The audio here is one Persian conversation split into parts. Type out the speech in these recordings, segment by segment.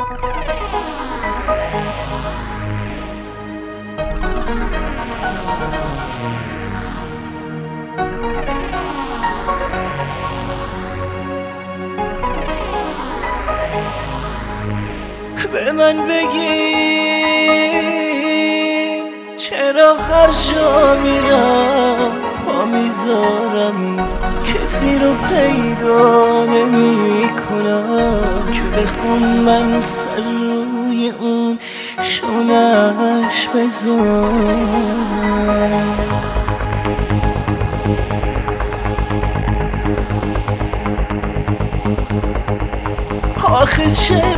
به من بگی چرا هر جا میرم پا میذارم کسی رو پیدا نمی کنم که بخوام من سر روی اون شونش بذارم. آخه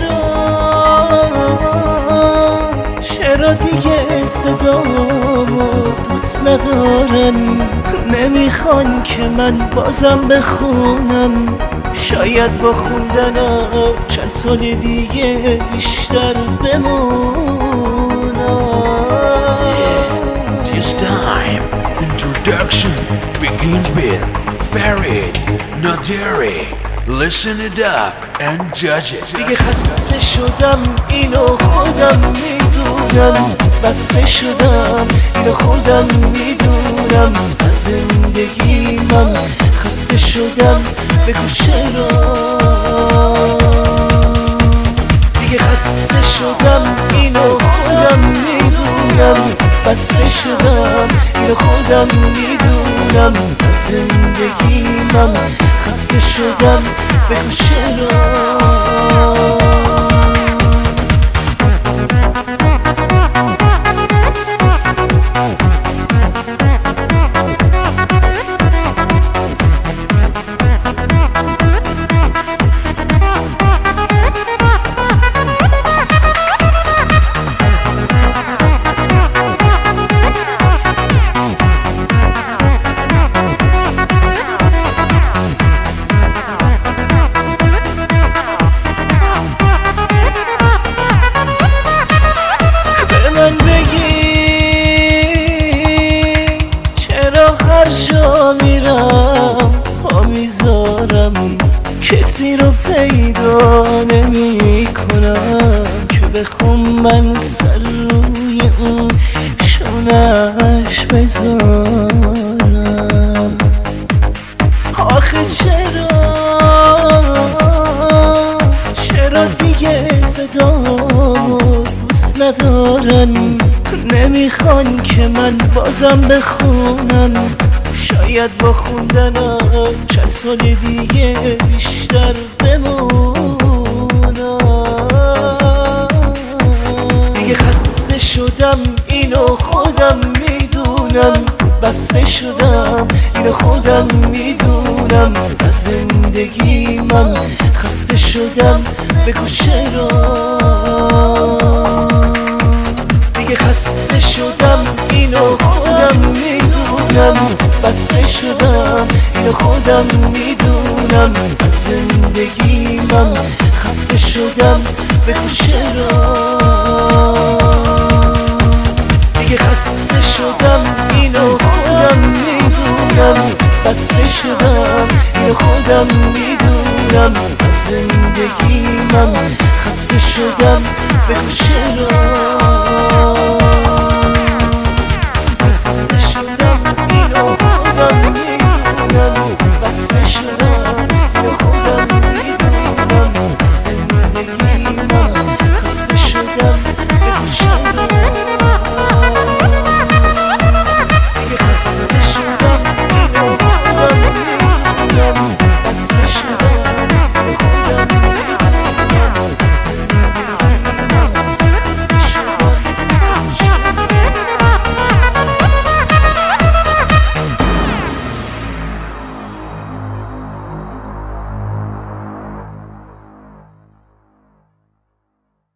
چرا دیگه صدامو دوست ندارن، نمیخوان که من بازم بخونم، شاید با خوندنم چند سال دیگه بیشتر بمونم. This time introduction begins with Farid Naderi. Listen it up and judge it. دیگه خسته شدم اینو خودم میدونم، بسته شدم اینو خودم میدونم، از زندگی من خسته شدم بگو چرا. دیگه خسته شدم اینو خودم میدونم، بسته شدم اینو خودم میدونم، از زندگی من خسته شدم بگو چرا. هر جا میرم پا میذارم کسی رو پیدا نمی کنم که بخوام من سر روی اون شونش بذارم. آخه چرا دیگه صدامو دوست ندارن، نمیخوان که من بازم بخونم، شاید با خوندنم چند سال دیگه بیشتر بمونم. دیگه خسته شدم اینو خودم میدونم، بسته شدم اینو خودم میدونم، از زندگی من خسته شدم بگو چرا. دیگه خسته شدم اینو خودم میدونم، بسته شدم اینو خودم میدونم، از زندگی من خسته شدم بگو چرا. دیگه خسته شدم اینو خودم میدونم، بسته شدم اینو خودم میدونم، از زندگی من خسته شدم بگو چرا.